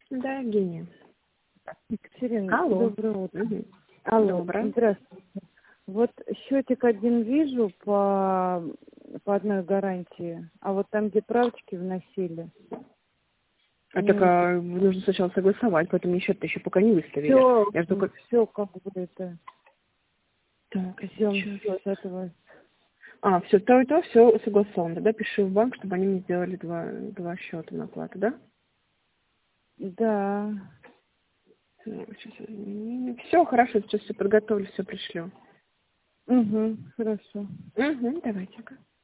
Да, Евгения. Екатерина, Алло. доброе утро. Мгм. Алло, Доброе. здравствуйте. Вот счетик один вижу по одной гарантии, а вот там, где правочки вносили, А так нужно сначала согласовать, поэтому мне счет еще пока не выставили. Я же только... все как бы это, Так, ждем сейчас. счет этого. Все, то и то, все согласовано. Да, пишу в банк, чтобы они мне сделали два счета на оплату, да? Да. Все, хорошо, сейчас все подготовлю, все пришлю. Угу, хорошо. Давайте-ка.